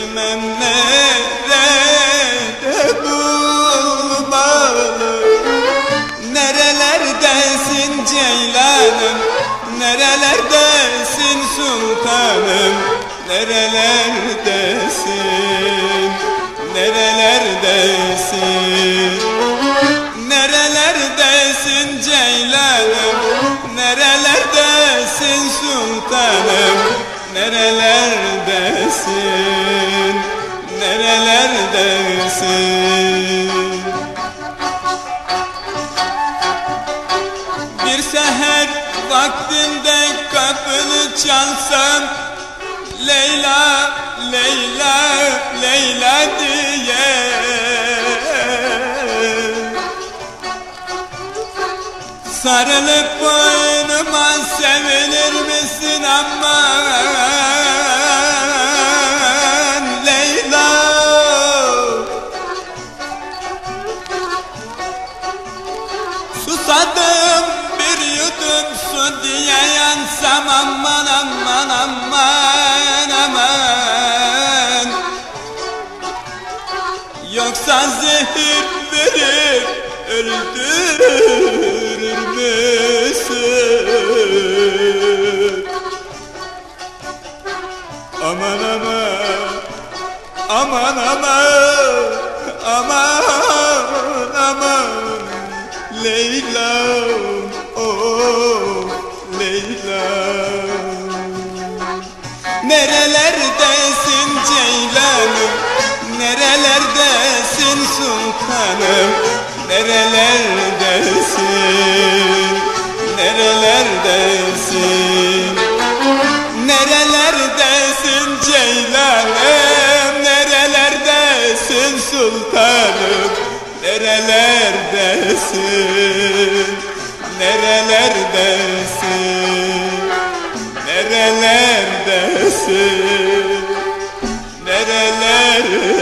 bilmem nerede bulmalı. Nerelerdesin Ceylanım, nerelerdesin sultanım, nerelerdesin, nerelerdesin, nerelerdesin Ceylanım, nerelerdesin sultanım, nerelerdesin, nerelerdesin. Bir seher vaktinde kapını çalsam, Leyla, Leyla, Leyla diye, sarılıp boynuma sevilir misin aman Leyla? Susadım bir yudum su diye yansam aman aman aman aman, yoksa zehir verir öldürür müsün? Aman aman, aman aman, aman aman Leyla, oh Leyla. Nerelerdesin Ceylanım, nerelerdesin sultanım, nerelerdesin, nerelerdesin, nerelerdesin Ceylanım, nerelerdesin sultanım, nerelerdesin, nerelerdesin, nerelerdesin, nerelerdesin.